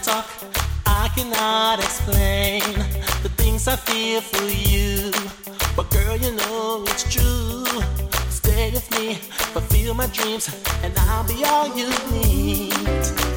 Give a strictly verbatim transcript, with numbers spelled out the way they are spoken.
talk, I cannot explain the things I feel for you. But girl, you know it's true. Stay with me, fulfill my dreams, and I'll be all you need.